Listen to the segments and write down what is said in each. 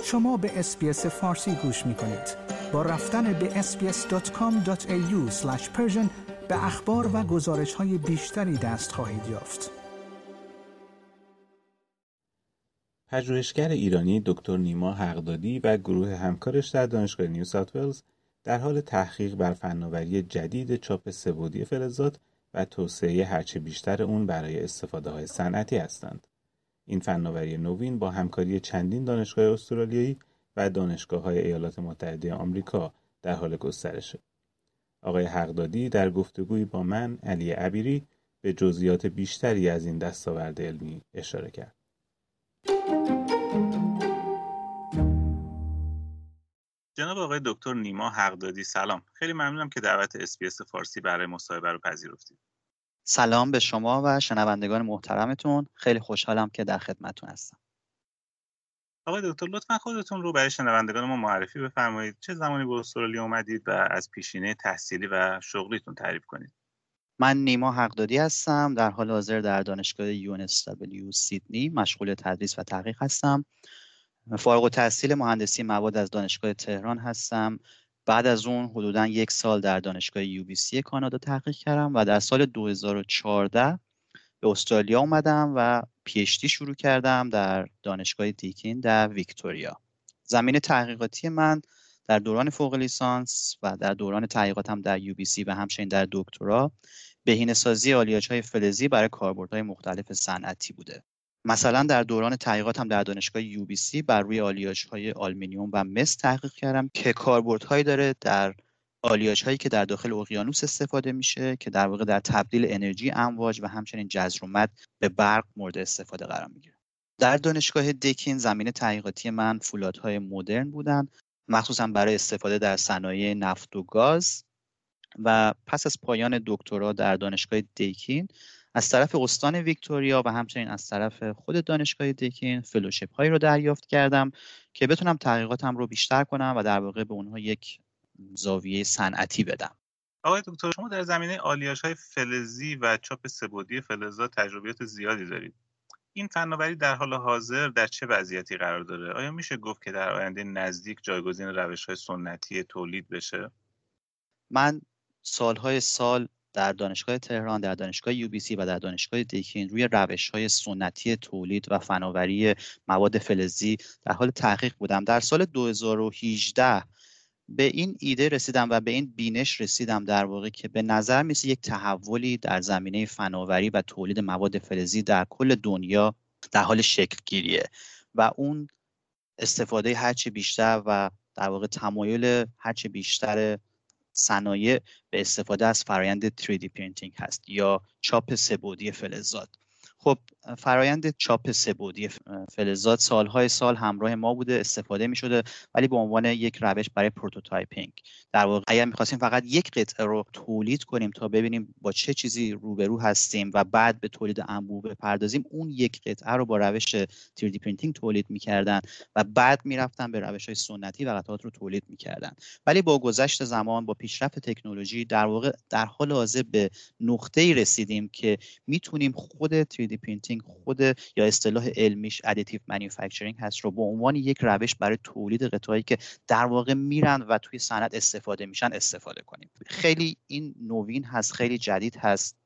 شما به اس‌بی‌اس فارسی گوش می‌کنید. با رفتن به sbs.com.au/persian به اخبار و گزارش‌های بیشتری دست خواهید یافت. پژوهشگر ایرانی دکتر نیما حقدادی و گروه همکارش در دانشگاه نیو ساوت ولز در حال تحقیق بر فناوری جدید چاپ سه‌بعدی فلزات و توسعه هرچه بیشتر اون برای استفاده‌های صنعتی هستند. این فناوری نوین با همکاری چندین دانشگاه استرالیایی و دانشگاه‌های ایالات متحده آمریکا در حال گسترشه. آقای حقدادی در گفتگویی با من، علی عبیری، به جزئیات بیشتری از این دستاورد علمی اشاره کرد. جناب آقای دکتر نیما حقدادی، سلام. خیلی ممنونم که دعوت اس‌بی‌اس فارسی برای مصاحبه رو پذیرفتید. سلام به شما و شنوندگان محترمتون. خیلی خوشحالم که در خدمتتون هستم. آقای دکتر، لطفاً خودتون رو برای شنوندگان ما معرفی بفرمایید. چه زمانی به استرالیا اومدید و از پیشینه تحصیلی و شغلیتون تعریف کنید. من نیما حقدادی هستم. در حال حاضر در دانشگاه UNSW سیدنی مشغول تدریس و تحقیق هستم. فارغ التحصیل مهندسی مواد از دانشگاه تهران هستم. بعد از اون حدوداً 1 سال در دانشگاه UBC کانادا تحقیق کردم و در سال 2014 به استرالیا اومدم و PhD شروع کردم در دانشگاه دیکین در ویکتوریا. زمینه تحقیقاتی من در دوران فوق لیسانس و در دوران تحقیقاتم در UBC و همچنین در دکترا بهینه‌سازی آلیاژهای فلزی برای کاربردهای مختلف صنعتی بوده. مثلا در دوران تحقیقاتم در دانشگاه UBC بر روی آلیاژهای آلومینیوم و مس تحقیق کردم که کاربردهایی داره در آلیاژهایی که در داخل اقیانوس استفاده میشه که در واقع در تبدیل انرژی امواج و همچنین جذر و مد به برق مورد استفاده قرار میگیره. در دانشگاه دکین زمینه تحقیقاتی من فولادهای مدرن بودن، مخصوصا برای استفاده در صنایع نفت و گاز. و پس از پایان دکترا در دانشگاه دکین از طرف استان ویکتوریا و همچنین از طرف خود دانشگاه دکین فلوشیپ هایی رو دریافت کردم که بتونم تحقیقاتم رو بیشتر کنم و در واقع به اونها یک زاویه صنعتی بدم. آقای دکتر، شما در زمینه آلیاژهای فلزی و چاپ سه‌بعدی فلزات تجربیات زیادی دارید. این فناوری در حال حاضر در چه وضعیتی قرار داره؟ آیا میشه گفت که در آینده نزدیک جایگزین روش‌های سنتی تولید بشه؟ من سالهای سال در دانشگاه تهران، در دانشگاه UBC و در دانشگاه دکین روی روش‌های سنتی تولید و فناوری مواد فلزی در حال تحقیق بودم. در سال 2018 به این ایده رسیدم و به این بینش رسیدم در واقع که به نظر میسه یک تحولی در زمینه فناوری و تولید مواد فلزی در کل دنیا در حال شکل گیریه و اون استفاده هرچی بیشتر و در واقع تمایل هرچی بیشتر صنایع به استفاده از فرایند 3D پرینتینگ هست یا چاپ سه‌بعدی فلزات. خب فرایند چاپ سه‌بعدی فلزات سالهای سال همراه ما بوده، استفاده می شده، ولی به عنوان یک روش برای پروتوتایپینگ. در واقع اگر می‌خواستیم فقط یک قطعه رو تولید کنیم تا ببینیم با چه چیزی روبرو هستیم و بعد به تولید انبوه بپردازیم، اون یک قطعه رو با روش 3D پرینتینگ تولید می‌کردن و بعد می‌رفتن به روش‌های سنتی و قطعات رو تولید می‌کردن. ولی با گذشت زمان، با پیشرفت تکنولوژی، در واقع در حال حاضر به نقطه‌ای رسیدیم که می‌تونیم خود 3D پرینتینگ، خود یا اصطلاح علمیش ادیتیو مانیفکتچرینگ هست، رو به عنوان یک روش برای تولید قطعه‌ای که در واقع میرن و توی صنعت استفاده میشن استفاده کنیم. خیلی این نوین هست، خیلی جدید هست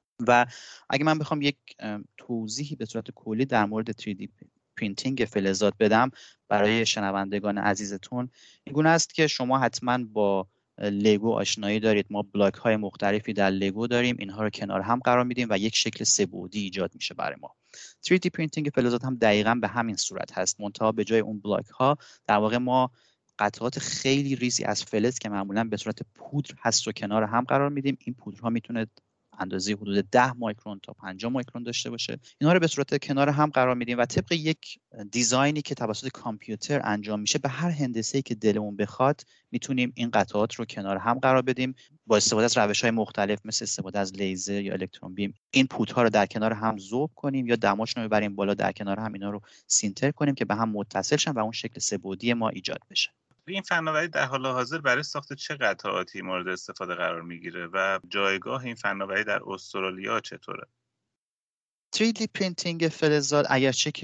و اگه من بخوام یک توضیحی به صورت کلی در مورد 3D پرینتینگ فلزات بدم برای شنوندگان عزیزتون، این گونه است که شما حتما با لگو آشنایی دارید. ما بلاک های مختلفی در لگو داریم، اینها رو کنار هم قرار میدیم و یک شکل سه‌بعدی ایجاد میشه برای ما. 3D پرینتینگ فلزات هم دقیقاً به همین صورت هست، منتها به جای اون بلاک ها در واقع ما قطعات خیلی ریزی از فلز که معمولاً به صورت پودر هست رو کنار هم قرار میدیم. این پودرها میتونه اندازه حدود 10 مایکرون تا 50 مایکرون داشته باشه. اینها رو به صورت کنار هم قرار میدیم و طبق یک دیزاینی که توسط کامپیوتر انجام میشه به هر هندسه‌ای که دلمون بخواد میتونیم این قطعات رو کنار هم قرار بدیم با استفاده از روش‌های مختلف مثل استفاده از لیزر یا الکترون بیم. این پودها رو در کنار هم ذوب کنیم یا دماشون رو ببریم بالا، در کنار هم اینا رو سینتر کنیم که به هم متصل شن و اون شکل سه‌بعدی ما ایجاد بشه. این فناوری در حال حاضر برای ساخت چه قطعاتی مورد استفاده قرار میگیره و جایگاه این فناوری در استرالیا چطوره؟ 3D پرینتینگ فلزات اگرچه که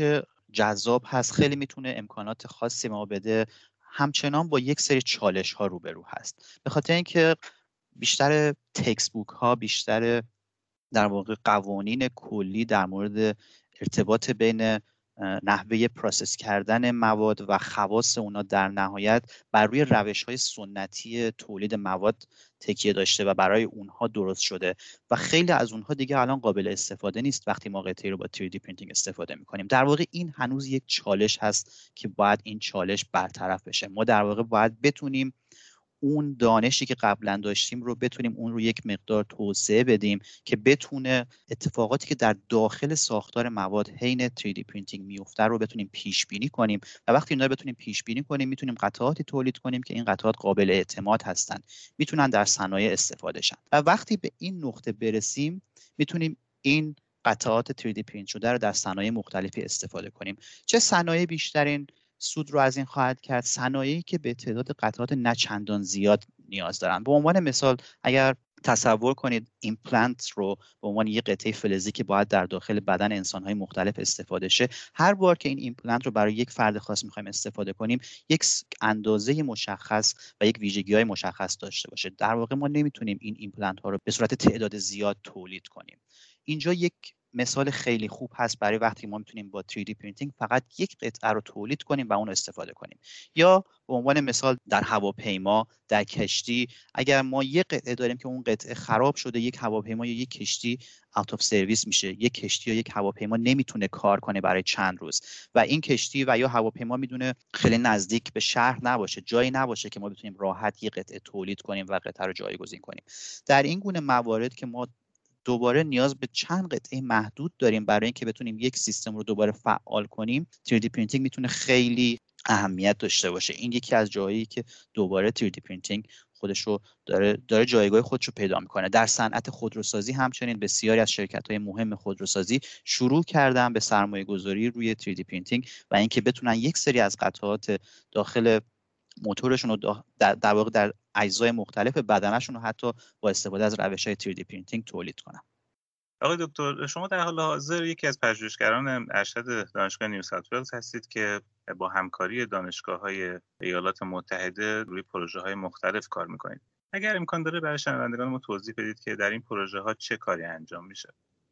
جذاب هست، خیلی میتونه امکانات خاصی ما بده، همچنان با یک سری چالش ها روبرو هست. به خاطر اینکه بیشتر تکست بوک ها، بیشتر در واقع قوانین کلی در مورد ارتباط بین نحوه پروسس کردن مواد و خواص اونا در نهایت بر روی روش‌های سنتی تولید مواد تکیه داشته و برای اونها درست شده و خیلی از اونها دیگه الان قابل استفاده نیست وقتی ما قطعه‌ای رو با 3D پرینتینگ استفاده می‌کنیم. در واقع این هنوز یک چالش هست که باید این چالش برطرف بشه. ما در واقع باید بتونیم اون دانشی که قبلا داشتیم رو بتونیم اون رو یک مقدار توسعه بدیم که بتونه اتفاقاتی که در داخل ساختار مواد حین 3D پرینتینگ میفته رو بتونیم پیش بینی کنیم و وقتی اینا رو بتونیم پیش بینی کنیم میتونیم قطعاتی تولید کنیم که این قطعات قابل اعتماد هستن، میتونن در صنایع استفاده شن و وقتی به این نقطه برسیم میتونیم این قطعات 3D پرینت شده رو در صنایع مختلفی استفاده کنیم. چه صنایع بیشترین سود رو از این خواهد کرد؟ صنایعی که به تعداد قطعات نه چندان زیاد نیاز دارن. به عنوان مثال اگر تصور کنید ایمپلنت رو به عنوان یک قطعه فلزی که باید در داخل بدن انسان‌های مختلف استفاده شه، هر بار که این ایمپلنت رو برای یک فرد خاص می‌خوایم استفاده کنیم یک اندازه مشخص و یک ویژگی‌های مشخص داشته باشه. در واقع ما نمیتونیم این ایمپلنت ها رو به صورت تعداد زیاد تولید کنیم. اینجا یک مثال خیلی خوب هست برای وقتی ما میتونیم با 3D پرینتینگ فقط یک قطعه رو تولید کنیم و اون رو استفاده کنیم. یا به عنوان مثال در هواپیما، در کشتی، اگر ما یک قطعه داریم که اون قطعه خراب شده، یک هواپیما یا یک کشتی اوت اف سرویس میشه، یک کشتی یا یک هواپیما نمیتونه کار کنه برای چند روز و این کشتی و یا هواپیما میدونه خیلی نزدیک به شهر نباشه، جایی نباشه که ما بتونیم راحت یک قطعه تولید کنیم و قطعه رو جایگزین کنیم. در این گونه موارد که ما دوباره نیاز به چند قطعه محدود داریم برای اینکه بتونیم یک سیستم رو دوباره فعال کنیم، 3D پرینتینگ میتونه خیلی اهمیت داشته باشه. این یکی از جاهایی که دوباره 3D پرینتینگ خودش رو داره جایگاه خودش رو پیدا میکنه. در صنعت خودروسازی همچنین بسیاری از شرکت‌های مهم خودروسازی شروع کردن به سرمایه‌گذاری روی 3D پرینتینگ و اینکه بتونن یک سری از قطعات داخل موتورشون رو در واقع در اجزای مختلف بدنشون رو حتی با استفاده از روش‌های 3D پرینتینگ تولید کنن. آقای دکتر، شما در حال حاضر یکی از پژوهشگران ارشد دانشگاه نیو ساوت ولز هستید که با همکاری دانشگاه‌های ایالات متحده روی پروژه‌های مختلف کار می‌کنید. اگر امکان داره برای شنوندگان ما توضیح بدید که در این پروژه‌ها چه کاری انجام میشه؟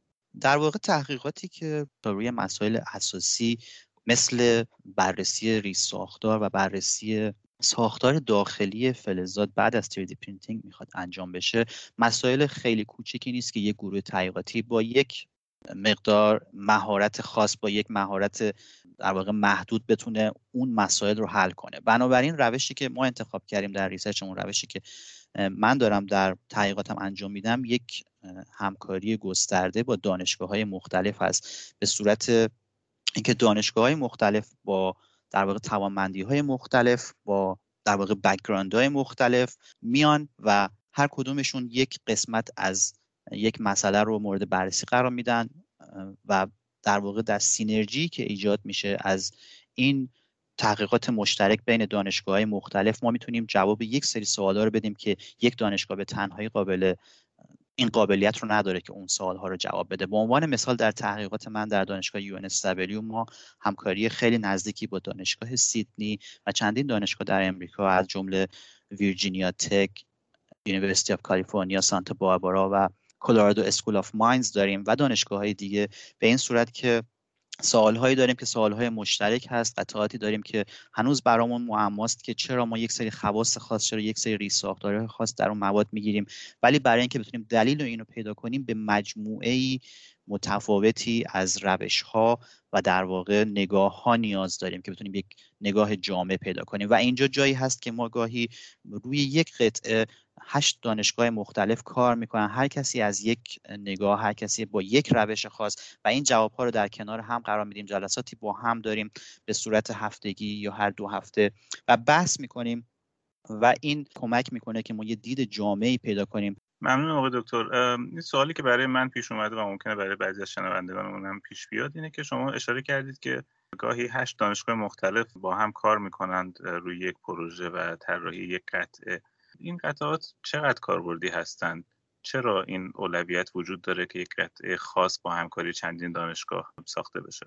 در واقع تحقیقاتی که روی مسائل اساسی مثل بررسی ریز ساختار و بررسی ساختار داخلی فلزات بعد از 3D پرینتینگ میخواد انجام بشه، مسائل خیلی کوچیکی نیست که یک گروه تحقیقاتی با یک مقدار مهارت خاص، با یک مهارت در واقع محدود بتونه اون مسائل رو حل کنه. بنابراین روشی که ما انتخاب کردیم در ریسرچمون، روشی که من دارم در تحقیقاتم انجام میدم، یک همکاری گسترده با دانشگاه‌های مختلف هست، به صورت اینکه دانشگاه‌های مختلف با در واقع توانمندی‌های مختلف، با در واقع بک‌گراندهای مختلف میان و هر کدومشون یک قسمت از یک مسئله رو مورد بررسی قرار میدن و در واقع در سینرژی که ایجاد میشه از این تحقیقات مشترک بین دانشگاه‌های مختلف، ما میتونیم جواب یک سری سوالا رو بدیم که یک دانشگاه به تنهایی این قابلیت رو نداره که اون سوال‌ها رو جواب بده. به عنوان مثال در تحقیقات من در دانشگاه UNSW ما همکاری خیلی نزدیکی با دانشگاه سیدنی و چندین دانشگاه در امریکا از جمله ویرجینیا تک، یونیورسیتی آف کالیفرنیا سانتا باربارا و کلرادو اسکول آف ماینز داریم و دانشگاه‌های دیگه، به این صورت که سوال‌هایی داریم که سوال‌های مشترک هست، قطعاتی داریم که هنوز برامون معماست که چرا ما یک سری خواص خاص، چرا یک سری ریز ساختارهای خاص در اون مواد میگیریم، ولی برای اینکه بتونیم دلیل اینو پیدا کنیم به مجموعه‌ای متفاوتی از روش‌ها و در واقع نگاه‌ها نیاز داریم که بتونیم یک نگاه جامع پیدا کنیم و اینجا جایی هست که ما گاهی روی یک قطعه 8 دانشگاه مختلف کار میکنن، هر کسی از یک نگاه، هر کسی با یک روش خاص و این جوابها رو در کنار هم قرار میدیم، جلساتی با هم داریم به صورت هفتگی یا هر 2 هفته و بحث میکنیم و این کمک میکنه که ما یه دید جامعی پیدا کنیم. ممنون آقای دکتر. این سوالی که برای من پیش اومده و ممکنه برای بعضی از شنوندگانمون هم پیش بیاد اینه که شما اشاره کردید که گاهی 8 دانشگاه مختلف با هم کار میکنند روی یک پروژه و طراحی یک قطعه. این قطعات چقدر کاربردی هستند؟ چرا این اولویت وجود داره که یک قطعه خاص با همکاری چندین دانشگاه ساخته بشه؟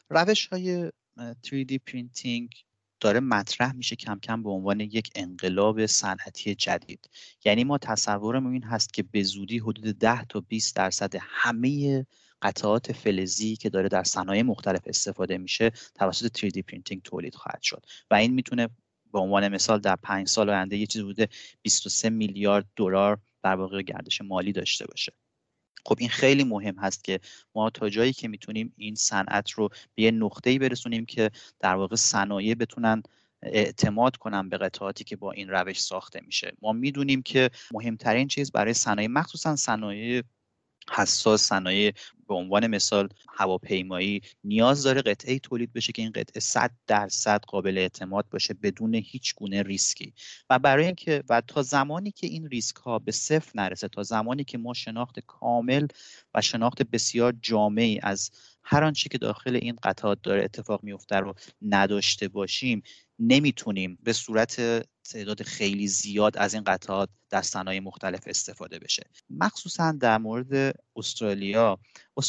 روش‌های 3D پرینتینگ داره مطرح میشه کم کم به عنوان یک انقلاب صنعتی جدید. یعنی ما تصورمون این هست که به زودی حدود 10 تا 20% همه قطعات فلزی که داره در صنایع مختلف استفاده میشه توسط 3D پرینتینگ تولید خواهد شد و این میتونه به عنوان مثال در 5 سال آینده یه چیزی حدود 23 میلیارد دلار در واقع گردش مالی داشته باشه. خب این خیلی مهم هست که ما تا جایی که میتونیم این صنعت رو به یه نقطه‌ای برسونیم که در واقع صنایع بتونن اعتماد کنن به قطعاتی که با این روش ساخته میشه. ما میدونیم که مهمترین چیز برای صنایع، مخصوصا صنایع حساس، صنایع به عنوان مثال هواپیمایی، نیاز داره قطعه‌ای تولید بشه که این قطعه 100% قابل اعتماد باشه بدون هیچ گونه ریسکی. و برای اینکه و تا زمانی که این ریسک ها به صفر نرسه، تا زمانی که ما شناخت کامل و شناخت بسیار جامعی از هر آنچه که داخل این قطعات داره اتفاق میفته رو نداشته باشیم، نمیتونیم به صورت تعداد خیلی زیاد از این قطعات در صنایع مختلف استفاده بشه. مخصوصا در مورد استرالیا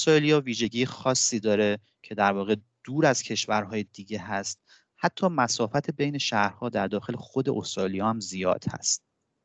ویژگی خاصی داره که در واقع دور از کشورهای دیگه هست. حتی مسافت بین شهرها در داخل خود استرالیا هم زیاد هست.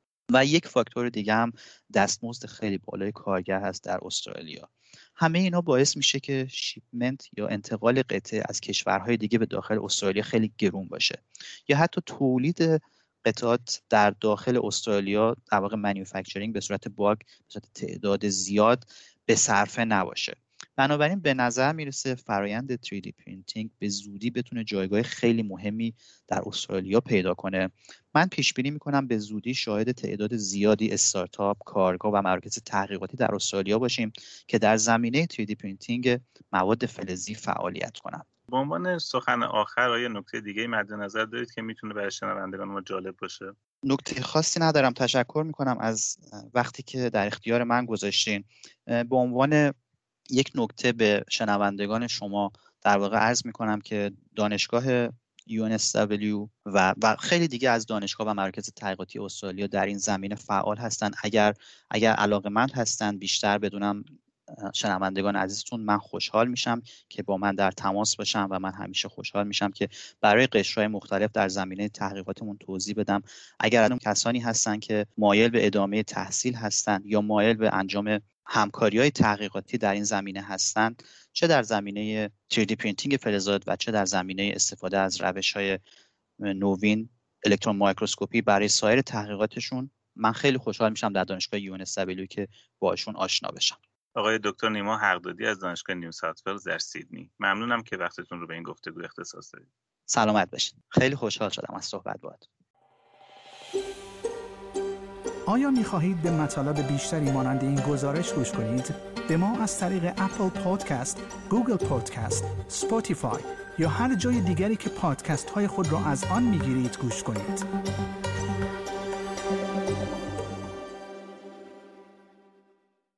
و یک فاکتور دیگه هم دستمزد خیلی بالای کارگر هست در استرالیا. همه اینا باعث میشه که شیپمنت یا انتقال قطعه از کشورهای دیگه به داخل استرالیا خیلی گرون باشه، یا حتی تولید قطعات در داخل استرالیا در واقع مانیفکتچرینگ به صورت بالک، به صورت تعداد زیاد به صرفه نباشه. بنابراین به نظر میرسه فرایند 3D پرینتینگ به زودی بتونه جایگاه خیلی مهمی در استرالیا پیدا کنه. من پیش بینی میکنم به زودی شاهد تعداد زیادی استارتاپ، کارگاه و مراکز تحقیقاتی در استرالیا باشیم که در زمینه 3D پرینتینگ مواد فلزی فعالیت کنن. به عنوان سخن آخر آیا نکته دیگه مد نظر دارید که میتونه برای شنوندگان ما جالب باشه؟ نکته خاصی ندارم. تشکر میکنم از وقتی که در اختیار من گذاشتین. به عنوان یک نکته به شنوندگان شما در واقع عرض میکنم که دانشگاه UNSW و خیلی دیگه از دانشگاه و مراکز تحقیقاتی استرالیا در این زمینه فعال هستن. اگر علاقه‌مند هستن بیشتر بدونم شنوندگان عزیزتون، من خوشحال میشم که با من در تماس باشم و من همیشه خوشحال میشم که برای قشرهای مختلف در زمینه تحقیقاتمون توضیح بدم. اگر اون کسانی هستن که مایل به ادامه تحصیل هستن یا مایل به انجام همکاری‌های تحقیقاتی در این زمینه هستند، چه در زمینه 3D پرینتینگ فلزات و چه در زمینه استفاده از روش‌های نوین الکترون مایکروسکوپی برای سایر تحقیقاتشون، من خیلی خوشحال میشم در دانشگاه UNSW که باشون آشنا بشم. آقای دکتر نیما حقدادی از دانشگاه نیو ساوت ولز در سیدنی، ممنونم که وقتتون رو به این گفتگو اختصاص دادید. سلامت باشید. خیلی خوشحال شدم از صحبت باهاتون. آیا می‌خواهید به مطالب بیشتری مانند این گزارش گوش کنید؟ به ما از طریق اپل پادکست، گوگل پادکست، اسپاتیفای یا هر جای دیگری که پادکست‌های خود را از آن می‌گیرید گوش کنید.